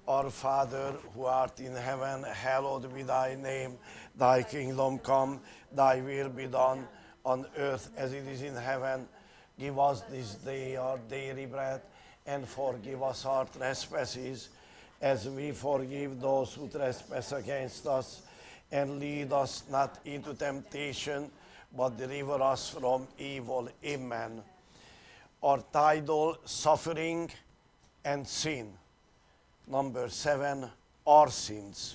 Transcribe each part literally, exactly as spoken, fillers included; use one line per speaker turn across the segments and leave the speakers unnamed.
Our Father, who art in heaven, hallowed be thy name. Thy kingdom come, thy will be done on earth as it is in heaven. Give us this day our daily bread, and forgive us our trespasses, as we forgive those who trespass against us. And lead us not into temptation, but deliver us from evil. Amen. Our title, Suffering and Sin. Number seven, our sins.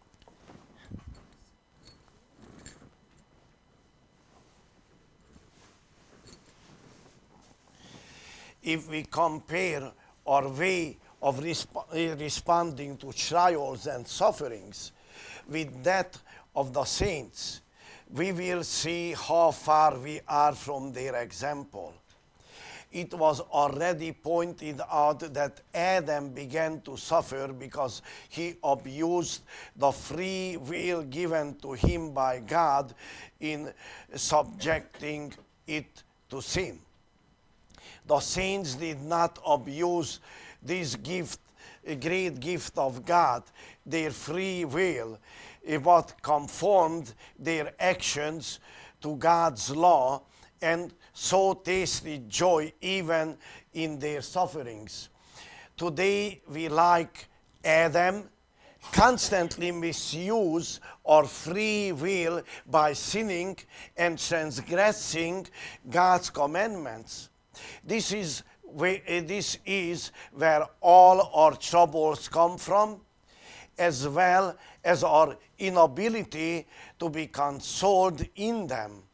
If we compare our way of resp- responding to trials and sufferings with that of the saints, we will see how far we are from their example. It was already pointed out that Adam began to suffer because he abused the free will given to him by God in subjecting it to sin. The saints did not abuse this gift, a great gift of God, their free will, but conformed their actions to God's law and so tasted joy even in their sufferings. Today we, like Adam, constantly misuse our free will by sinning and transgressing God's commandments. This is where, this is where all our troubles come from, as well as our inability to be consoled in them,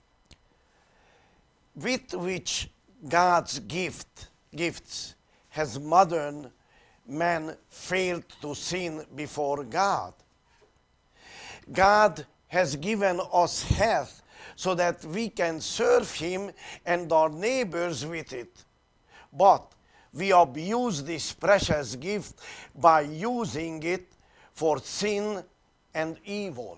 with which God's gift, gifts has modern man failed to sin before God. God has given us health so that we can serve Him and our neighbors with it. But we abuse this precious gift by using it for sin and evil.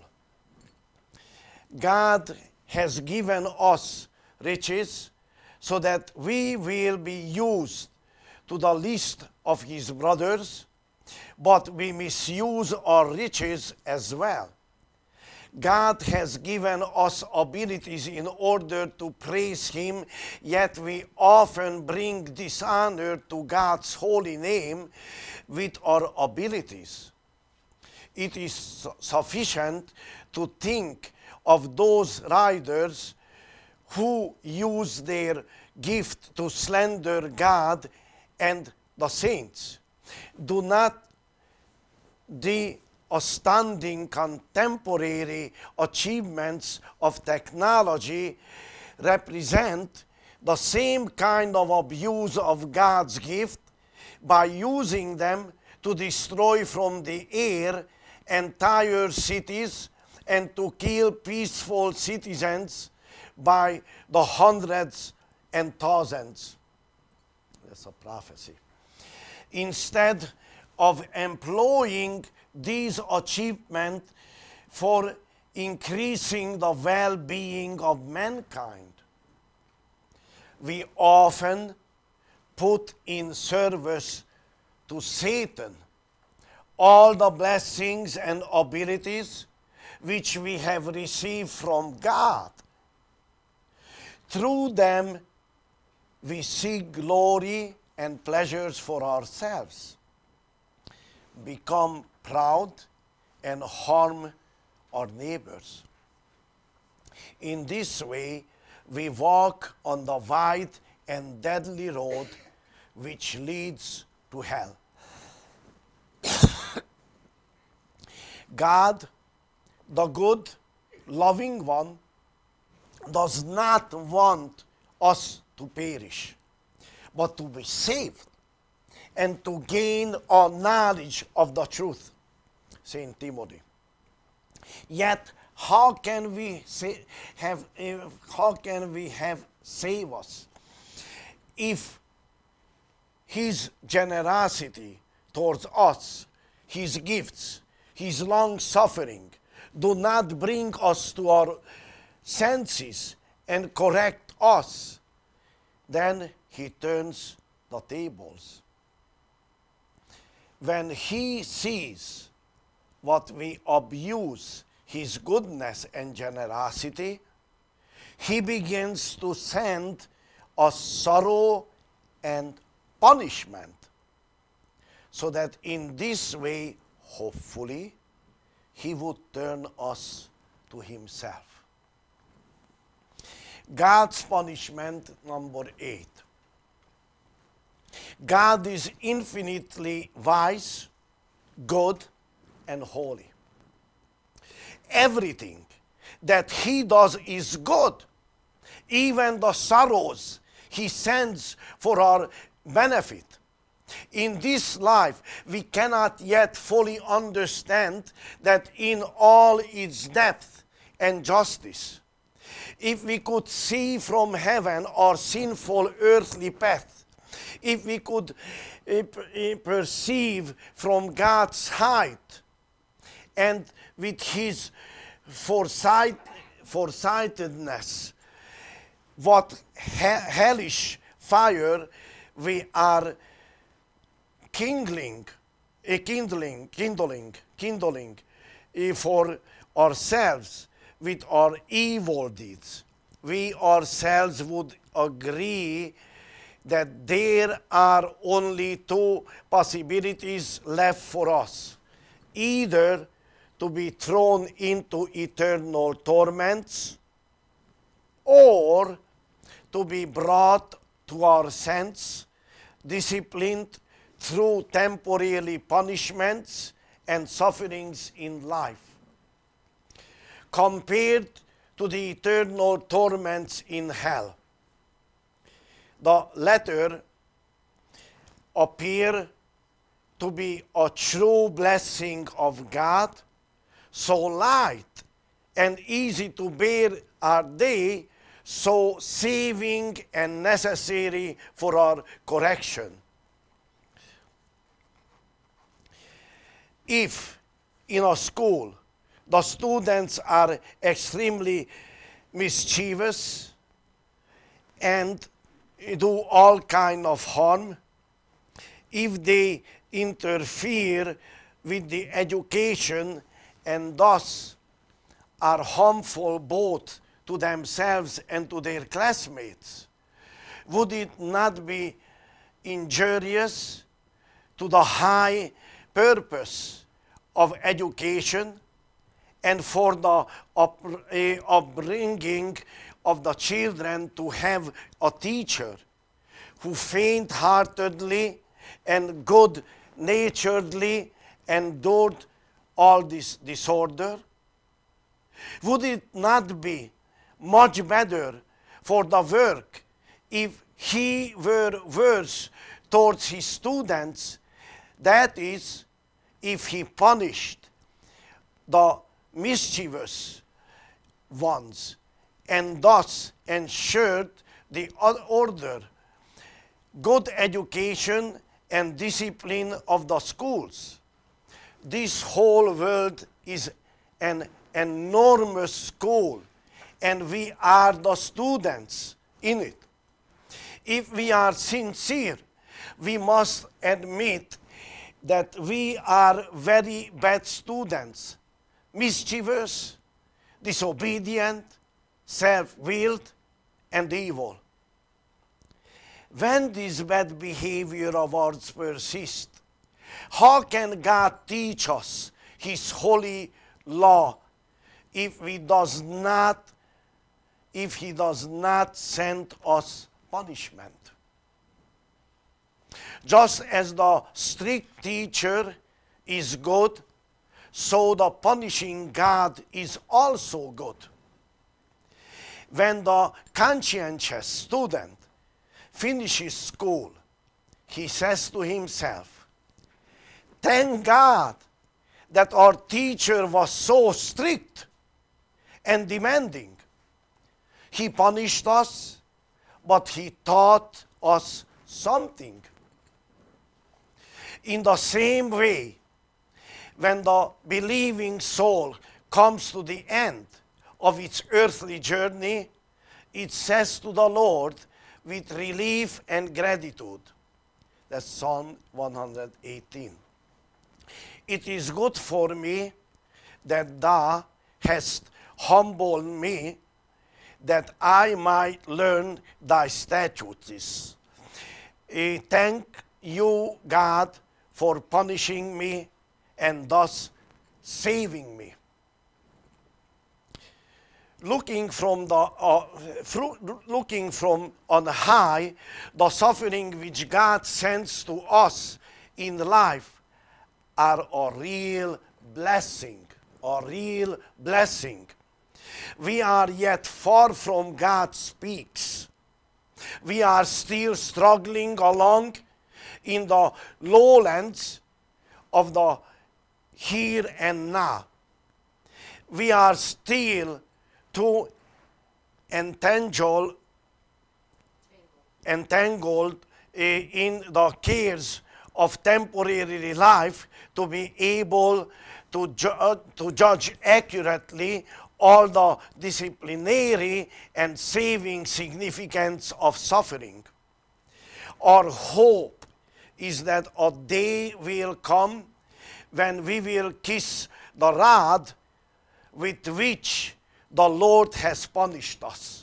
God has given us riches so that we will be used to the least of His brothers, but we misuse our riches as well. God has given us abilities in order to praise Him, yet we often bring dishonor to God's holy name with our abilities. It is sufficient to think of those riders who use their gift to slander God and the saints. Do not the astounding contemporary achievements of technology represent the same kind of abuse of God's gift by using them to destroy from the air entire cities and to kill peaceful citizens by the hundreds and thousands? That's a prophecy. Instead of employing these achievements for increasing the well-being of mankind, we often put in service to Satan all the blessings and abilities which we have received from God. Through them, we seek glory and pleasures for ourselves, become proud, and harm our neighbors. In this way, we walk on the wide and deadly road which leads to hell. God, the good, loving one, does not want us to perish, but to be saved and to gain a knowledge of the truth. Saint Timothy. Yet, how can we say, have? How can we have save us if His generosity towards us, His gifts, His long suffering, do not bring us to our senses and correct us? Then He turns the tables. when he sees what we abuse his goodness and generosity, he begins to send us sorrow and punishment, so that in this way, hopefully, he would turn us to himself. God's punishment, number eight. God is infinitely wise, good, and holy. Everything that he does is good. Even the sorrows he sends for our benefit. In this life, we cannot yet fully understand that in all its depth and justice. If we could see from heaven our sinful earthly path, if we could uh, perceive from God's height and with his foresight, foresightedness, what he- hellish fire we are kindling, uh, kindling, kindling, kindling uh, for ourselves with our evil deeds, we ourselves would agree that there are only two possibilities left for us: either to be thrown into eternal torments, or to be brought to our sense, disciplined through temporary punishments and sufferings in life. Compared to the eternal torments in hell, the latter appear to be a true blessing of God. So light and easy to bear are they, so saving and necessary for our correction. If in a school the students are extremely mischievous and do all kind of harm, if they interfere with the education and thus are harmful both to themselves and to their classmates, would it not be injurious to the high purpose of education and for the up, uh, upbringing of the children to have a teacher who faint-heartedly and good-naturedly endured all this disorder? Would it not be much better for the work if he were worse towards his students, that is, if he punished the mischievous ones and thus ensured the order, good education and discipline of the schools? This whole world is an enormous school, and we are the students in it. If we are sincere, we must admit that we are very bad students, mischievous, disobedient, self-willed, and evil. When this bad behavior of ours persists, how can God teach us his holy law if he does not, if he does not send us punishment? Just as the strict teacher is good, so the punishing God is also good. When the conscientious student finishes school, he says to himself, "Thank God that our teacher was so strict and demanding. He punished us, but he taught us something." In the same way, when the believing soul comes to the end of its earthly journey, it says to the Lord with relief and gratitude. That's Psalm one hundred eighteen. it is good for me that thou hast humbled me, that I might learn thy statutes. I thank you, God, for punishing me and thus saving me. Looking from the uh, through, looking from on high, the suffering which God sends to us in life are a real blessing, a real blessing. We are yet far from God's peaks. We are still struggling along in the lowlands of the here and now. We are still too entangled, entangled uh, in the cares of temporary life to be able to, ju- uh, to judge accurately all the disciplinary and saving significance of suffering. Our hope is that a day will come when we will kiss the rod with which the Lord has punished us.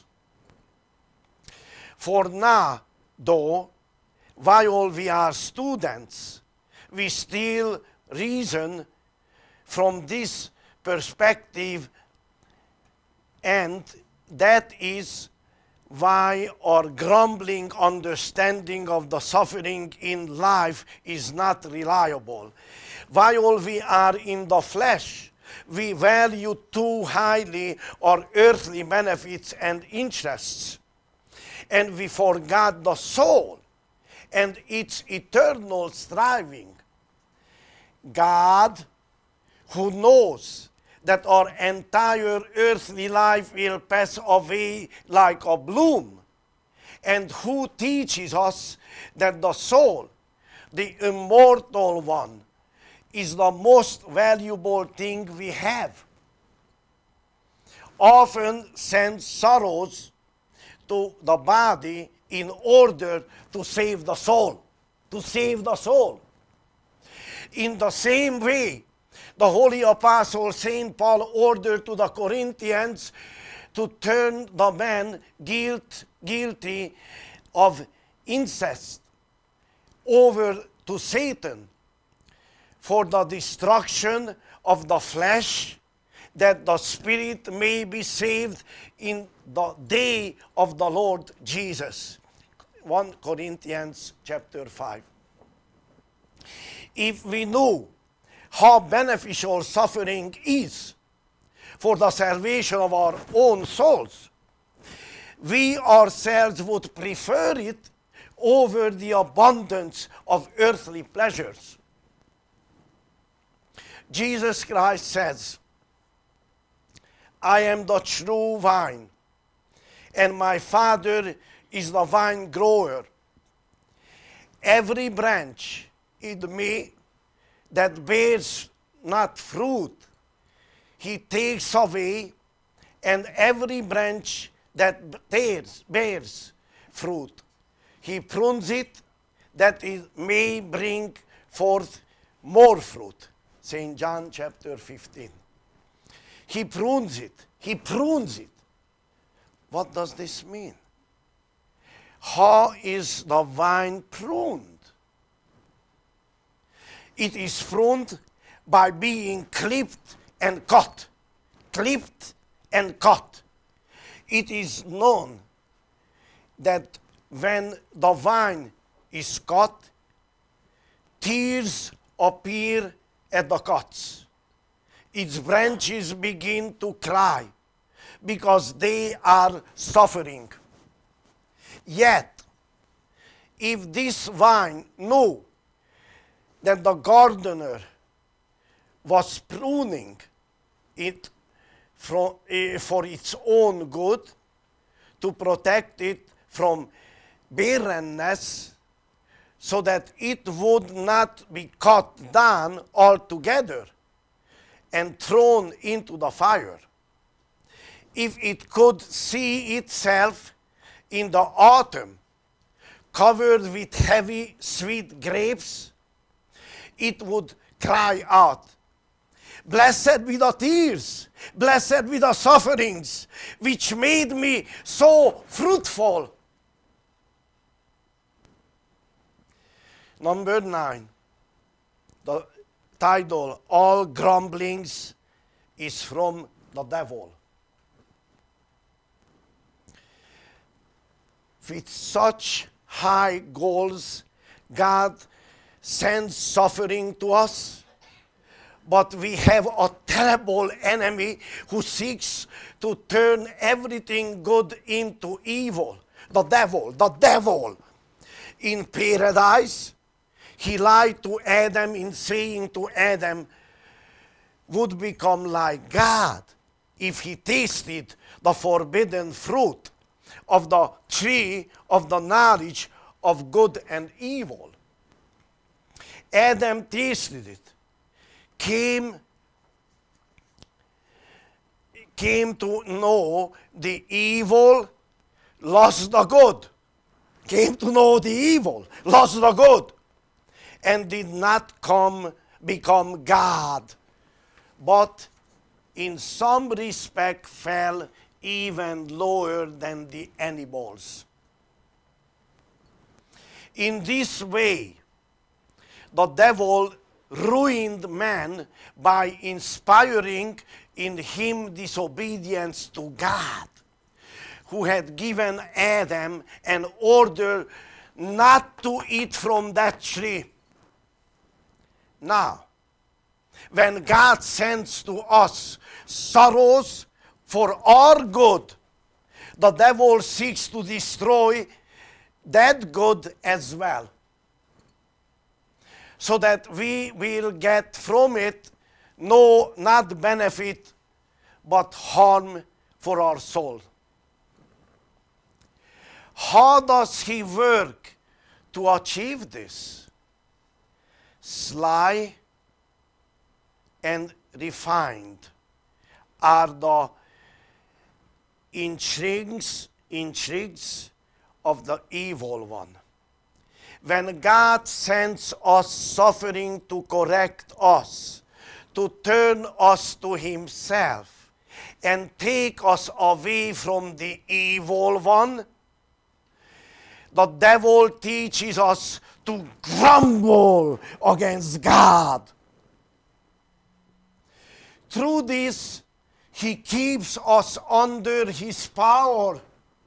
For now, though, while we are students, we still reason from this perspective, and that is why our grumbling understanding of the suffering in life is not reliable. While we are in the flesh, we value too highly our earthly benefits and interests, and we forgot the soul and its eternal striving. God, who knows that our entire earthly life will pass away like a bloom, and who teaches us that the soul, the immortal one, is the most valuable thing we have, often sends sorrows to the body in order to save the soul, to save the soul. In the same way, the Holy Apostle Saint Paul ordered to the Corinthians to turn the man guilt, guilty of incest over to Satan for the destruction of the flesh, that the spirit may be saved in the day of the Lord Jesus. First Corinthians chapter five. If we knew how beneficial suffering is for the salvation of our own souls, we ourselves would prefer it over the abundance of earthly pleasures. Jesus Christ says, I am the true vine, and my Father is the vine grower. Every branch in me that bears not fruit, he takes away, and every branch that bears, bears fruit, he prunes it, that it may bring forth more fruit. Saint John chapter fifteen. He prunes it. He prunes it. What does this mean? How is the vine pruned? It is pruned by being clipped and cut. Clipped and cut. It is known that when the vine is cut, tears appear at the cuts. Its branches begin to cry because they are suffering. Yet, if this vine knew that the gardener was pruning it from, uh, for its own good, to protect it from barrenness, so that it would not be cut down altogether and thrown into the fire. If it could see itself in the autumn covered with heavy sweet grapes, it would cry out. Blessed be the tears, blessed be the sufferings, which made me so fruitful. Number nine, the title, All Grumblings is from the Devil. With such high goals, God sends suffering to us. But we have a terrible enemy who seeks to turn everything good into evil. The devil, the devil. In paradise, he lied to Adam in saying to Adam, would become like God if he tasted the forbidden fruit of the tree of the knowledge of good and evil. Adam tasted it. Came, came to know the evil, lost the good. Came to know the evil, lost the good, and did not come become God, but in some respect fell even lower than the animals. In this way, the devil ruined man by inspiring in him disobedience to God, who had given Adam an order not to eat from that tree. Now, when God sends to us sorrows for our good, the devil seeks to destroy that good as well, so that we will get from it no, not benefit, but harm for our soul. How does he work to achieve this? Sly and refined are the intrigues, intrigues of the evil one. When God sends us suffering to correct us, to turn us to himself, and take us away from the evil one, the devil teaches us to grumble against God. Through this, he keeps us under his power,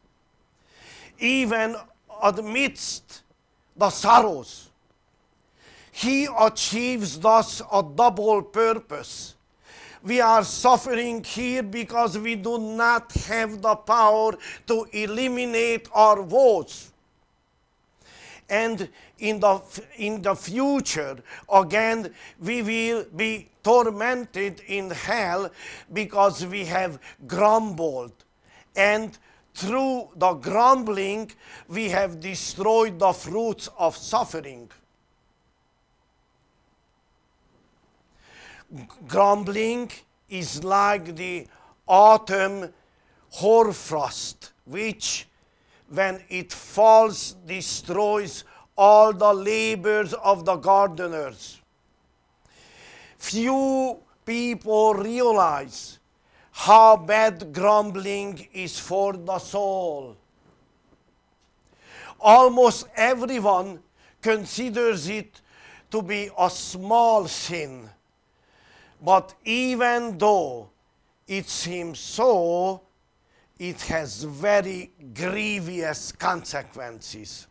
even amidst the sorrows. He achieves thus a double purpose. We are suffering here because we do not have the power to eliminate our woes. And in the, in the future, again, we will be tormented in hell because we have grumbled. And through the grumbling, we have destroyed the fruits of suffering. Grumbling is like the autumn hoarfrost, which, when it falls, destroys all the labors of the gardeners. Few people realize how bad grumbling is for the soul. Almost everyone considers it to be a small sin. But even though it seems so, it has very grievous consequences.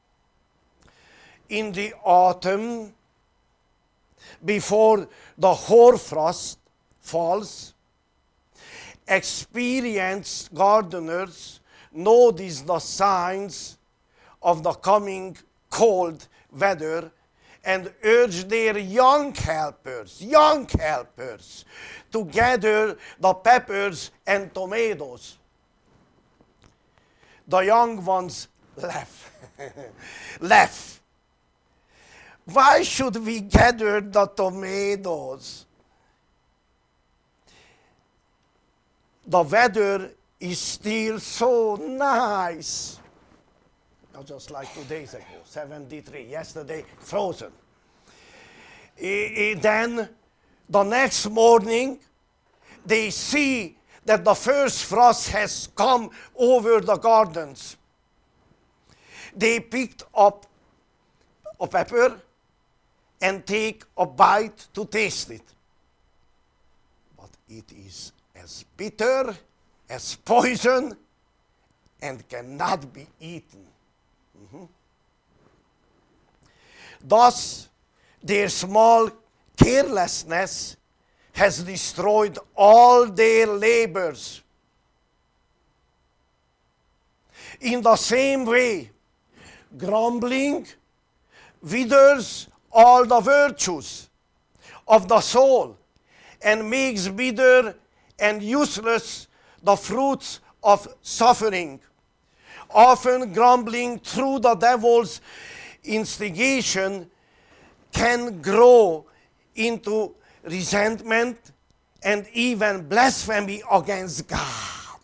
In the autumn, before the hoarfrost falls, experienced gardeners notice the signs of the coming cold weather and urge their young helpers, young helpers, to gather the peppers and tomatoes. The young ones laugh, laugh. Why should we gather the tomatoes? The weather is still so nice. Just like two days ago, seventy-three, yesterday, frozen. Eh, eh, Then the next morning, they see that the first frost has come over the gardens. They picked up a pepper and take a bite to taste it. But it is as bitter as poison and cannot be eaten. Mhm. Thus, their small carelessness has destroyed all their labors. In the same way, grumbling withers all the virtues of the soul and makes bitter and useless the fruits of suffering. Often grumbling through the devil's instigation can grow into resentment and even blasphemy against God.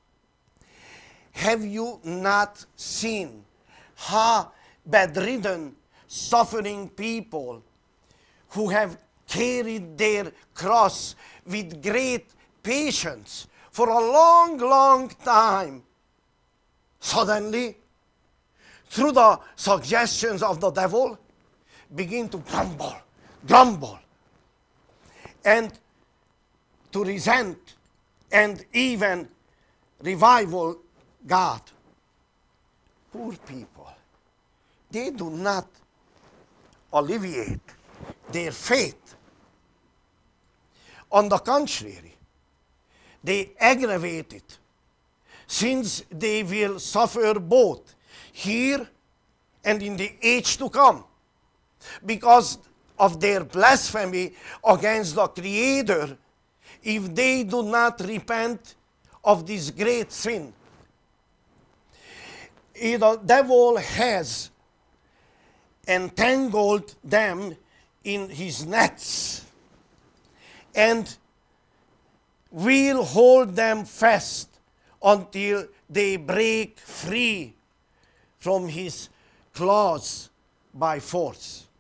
Have you not seen how bedridden, suffering people who have carried their cross with great patience for a long, long time, suddenly, through the suggestions of the devil, begin to grumble, grumble, and to resent and even revile God? Poor people. They do not alleviate their faith. On the contrary, they aggravate it, since they will suffer both here and in the age to come, because of their blasphemy against the Creator, if they do not repent of this great sin. The devil has entangled them in his nets and will hold them fast until they break free from his claws by force.